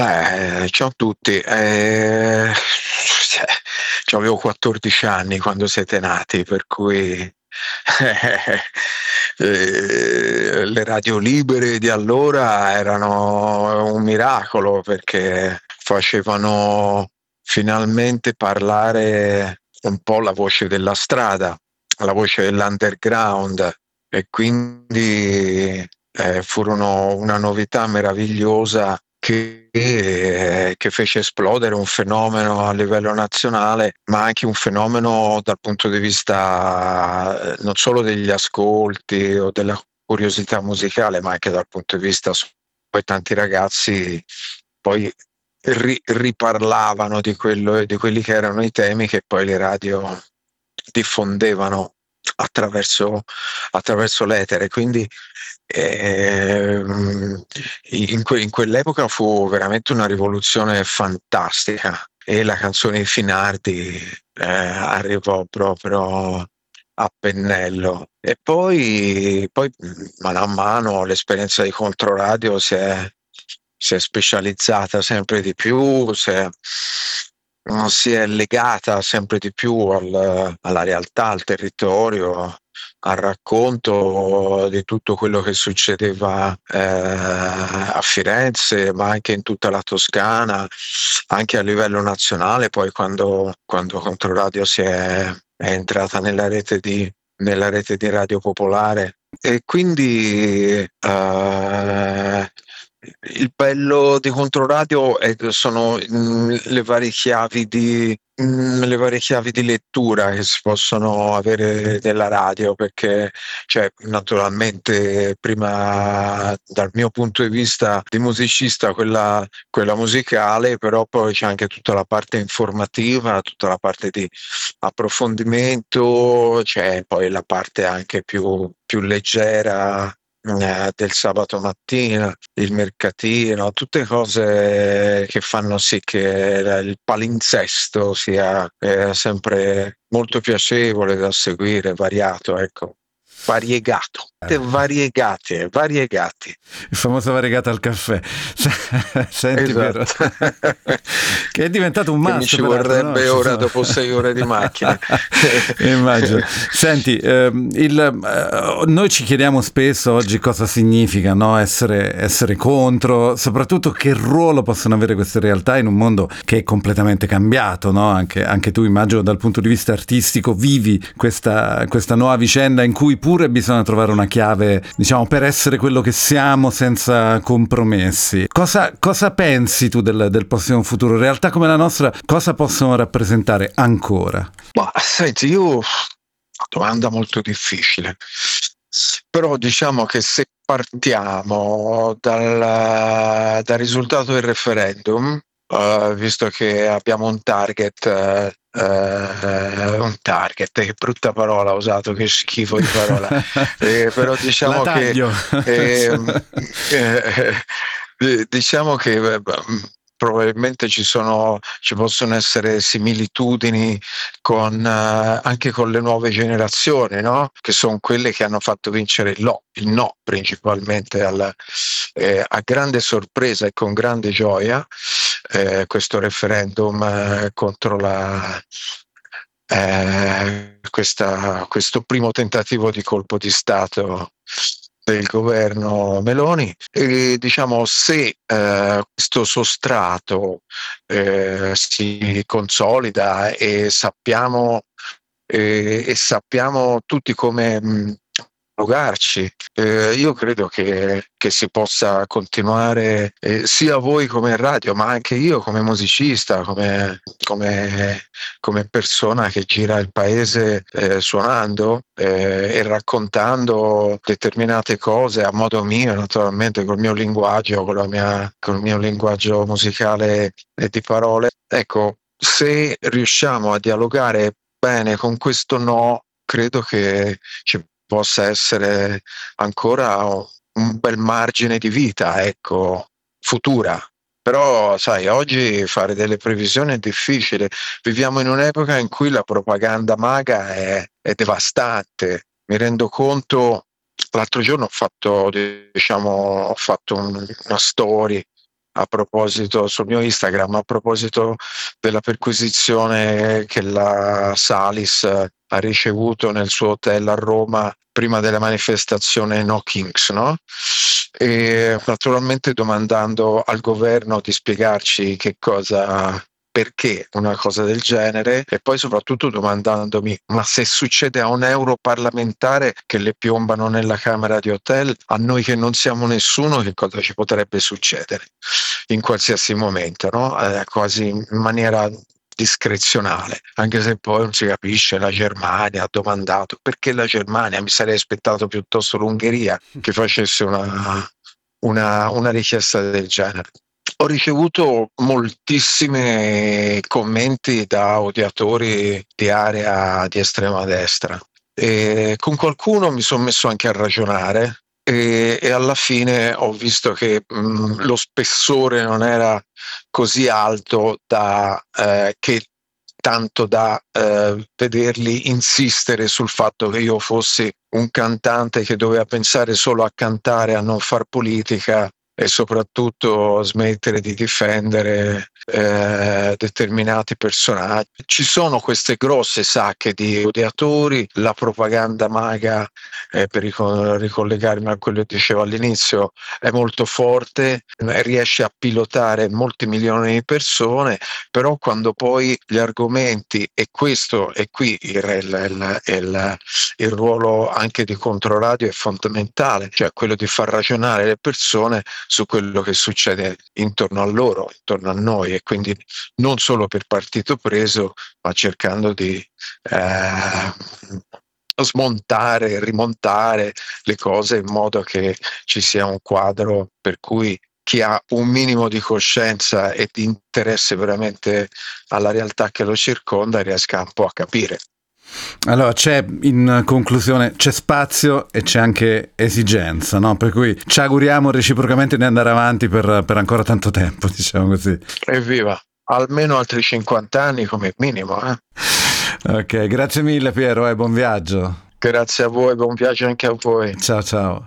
Ciao a tutti. C'avevo 14 anni quando siete nati, per cui le radio libere di allora erano un miracolo perché facevano finalmente parlare un po' la voce della strada, la voce dell'underground e quindi furono una novità meravigliosa che fece esplodere un fenomeno a livello nazionale, ma anche un fenomeno dal punto di vista non solo degli ascolti o della curiosità musicale, ma anche dal punto di vista poi tanti ragazzi poi riparlavano di quello, di quelli che erano i temi che poi le radio diffondevano attraverso l'etere. Quindi ehm, in quell'epoca fu veramente una rivoluzione fantastica e la canzone di Finardi arrivò proprio a pennello. E poi mano a mano l'esperienza di Controradio si è specializzata sempre di più, si è legata sempre di più alla realtà, al territorio, al racconto di tutto quello che succedeva a Firenze, ma anche in tutta la Toscana, anche a livello nazionale. Poi quando Controradio è entrata nella rete di Radio Popolare. E quindi il bello di Controradio sono le varie chiavi di lettura che si possono avere della radio, perché cioè, naturalmente prima dal mio punto di vista di musicista quella musicale, però poi c'è anche tutta la parte informativa, tutta la parte di approfondimento, c'è poi la parte anche più leggera del sabato mattina, il mercatino, tutte cose che fanno sì che il palinsesto sia sempre molto piacevole da seguire, variato, ecco, variegato, variegati. Il famoso variegata al caffè. Senti Piero, Esatto. che è diventato un Che mi must ci peraltro, no? vorrebbe Ci ora sono... dopo 6 ore di macchina. Immagino. Senti, noi ci chiediamo spesso oggi cosa significa, no? Essere contro, soprattutto che ruolo possono avere queste realtà in un mondo che è completamente cambiato, no? Anche tu, immagino, dal punto di vista artistico vivi questa nuova vicenda in cui pure bisogna trovare una chiave, diciamo, per essere quello che siamo senza compromessi. Cosa pensi tu del prossimo futuro? Realtà come la nostra, cosa possono rappresentare ancora? Ma senti, domanda molto difficile, però diciamo che se partiamo dal risultato del referendum, visto che abbiamo un target, che brutta parola ho usato, che schifo di parola, però La diciamo che taglio. ehm, eh, diciamo che probabilmente ci possono essere similitudini anche con le nuove generazioni, no? Che sono quelle che hanno fatto vincere il no principalmente a grande sorpresa e con grande gioia questo referendum contro questo primo tentativo di colpo di Stato del governo Meloni. E diciamo, se questo sostrato si consolida e sappiamo tutti come dialogarci, io credo che si possa continuare, sia voi come radio, ma anche io come musicista, come persona che gira il paese suonando e raccontando determinate cose a modo mio, naturalmente col mio linguaggio, col mio linguaggio musicale e di parole. Ecco, se riusciamo a dialogare bene con questo no, credo che ci possa essere ancora un bel margine di vita, ecco, futura. Però, sai, oggi fare delle previsioni è difficile. Viviamo in un'epoca in cui la propaganda maga è devastante. Mi rendo conto, l'altro giorno ho fatto una story a proposito, sul mio Instagram, a proposito della perquisizione che la Salis ha ricevuto nel suo hotel a Roma prima della manifestazione No Kings, no? E naturalmente domandando al governo di spiegarci perché una cosa del genere, e poi soprattutto domandandomi: ma se succede a un europarlamentare che le piombano nella camera di hotel, a noi che non siamo nessuno, che cosa ci potrebbe succedere in qualsiasi momento, no? Quasi in maniera discrezionale, anche se poi non si capisce. La Germania ha domandato perché la Germania, mi sarei aspettato piuttosto l'Ungheria che facesse una richiesta del genere. Ho ricevuto moltissimi commenti da odiatori di area di estrema destra, e con qualcuno mi sono messo anche a ragionare, e alla fine ho visto che lo spessore non era così alto che tanto da vederli insistere sul fatto che io fossi un cantante che doveva pensare solo a cantare, a non far politica, e soprattutto smettere di difendere determinati personaggi. Ci sono queste grosse sacche di odiatori, la propaganda maga, per ricollegarmi a quello che dicevo all'inizio, è molto forte, riesce a pilotare molti milioni di persone, però quando poi gli argomenti, e questo è qui il ruolo anche di Controradio è fondamentale, cioè quello di far ragionare le persone su quello che succede intorno a loro, intorno a noi, e quindi non solo per partito preso, ma cercando di smontare, rimontare le cose in modo che ci sia un quadro per cui chi ha un minimo di coscienza e di interesse veramente alla realtà che lo circonda riesca un po' a capire. Allora, in conclusione, c'è spazio e c'è anche esigenza, no? Per cui ci auguriamo reciprocamente di andare avanti per ancora tanto tempo, diciamo così. Evviva! Almeno altri 50 anni come minimo. Ok, grazie mille Piero e buon viaggio. Grazie a voi, buon viaggio anche a voi. Ciao ciao.